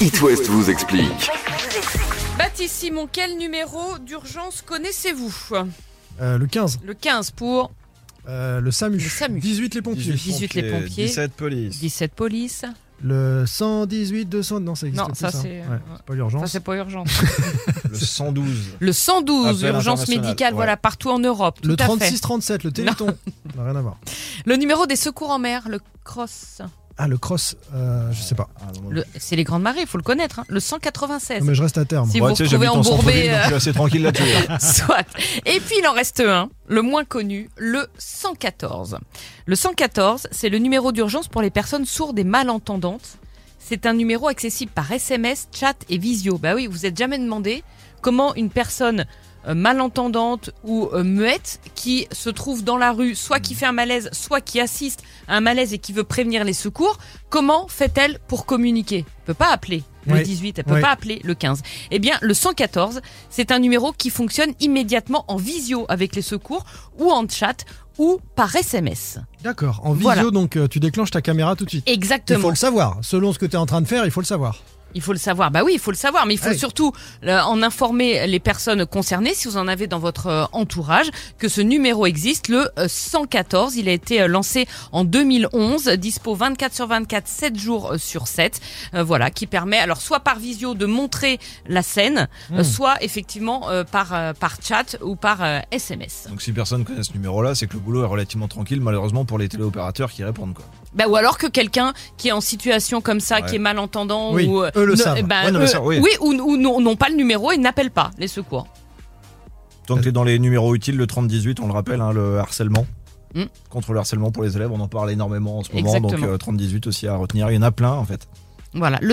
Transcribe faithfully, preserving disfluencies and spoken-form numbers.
It West vous explique. Baptiste Simon, quel numéro d'urgence connaissez-vous? Euh, le quinze. Le quinze pour Euh, le SAMU. le SAMU. dix-huit les pompiers. dix-huit les pompiers. dix-sept police. dix-sept police. Le cent dix-huit deux cents. Non, ça existe Non, plus, ça, ça. c'est- Ouais, c'est pas l'urgence. Ça, c'est pas urgence. Le cent douze. Le cent douze, Appel urgence international, médicale, ouais. voilà, partout en Europe. Le tout à fait. trente-six trente-sept, le Téléthon. Ça n'a rien à voir. Le numéro des secours en mer, le cross. Ah, le cross, euh, je sais pas. Ah, non, Le- C'est les grandes marées, il faut le connaître. hein. Le cent quatre-vingt-seize. Non, mais je reste à terme. Si Ouais, vous tu sais, retrouvez j'habite en embourbé, centre-ville, donc je suis assez tranquille là-dessus. Soit. Et puis il en reste un, le moins connu, le cent quatorze. Le cent quatorze, c'est le numéro d'urgence pour les personnes sourdes et malentendantes. C'est un numéro accessible par S M S, chat et visio. Bah oui, vous êtes jamais demandé comment une personne euh, malentendante ou euh, muette qui se trouve dans la rue, soit qui fait un malaise, soit qui assiste à un malaise et qui veut prévenir les secours, comment fait-elle pour communiquer? Elle peut pas appeler le Oui. dix-huit, elle peut Oui. pas appeler le quinze. Eh bien, le cent quatorze, c'est un numéro qui fonctionne immédiatement en visio avec les secours ou en chat ou par S M S. D'accord. En visio, Voilà. donc euh, tu déclenches ta caméra tout de suite. Il Exactement. faut le savoir. Selon ce que tu es en train de faire, il faut le savoir. Il faut le savoir. Bah oui, il faut le savoir, mais il faut Oui. surtout euh, en informer les personnes concernées, si vous en avez dans votre euh, entourage, que ce numéro existe, le euh, cent quatorze. Il a été euh, lancé en deux mille onze, dispo vingt-quatre sur vingt-quatre, sept jours euh, sur sept. Euh, voilà, qui permet, alors soit par visio de montrer la scène, euh, Mmh. soit effectivement euh, par euh, par chat ou par euh, S M S. Donc si personne connaît ce numéro-là, c'est que le boulot est relativement tranquille, malheureusement pour les téléopérateurs qui répondent, quoi. Bah, ou alors que quelqu'un qui est en situation comme ça, Ouais. qui est malentendant, Oui, ou euh, eux le ne- savent. eh ben, Ouais, non, mais eux- ça, oui. oui, ou, ou n'ont n'ont pas le numéro et n'appellent pas les secours. Tant que t'es dans les numéros utiles, le trente dix-huit, on le rappelle, hein, le harcèlement. Mm. Contre le harcèlement pour les élèves, on en parle énormément en ce moment, Exactement. donc euh, trente dix-huit aussi à retenir. Il y en a plein en fait. Voilà. Le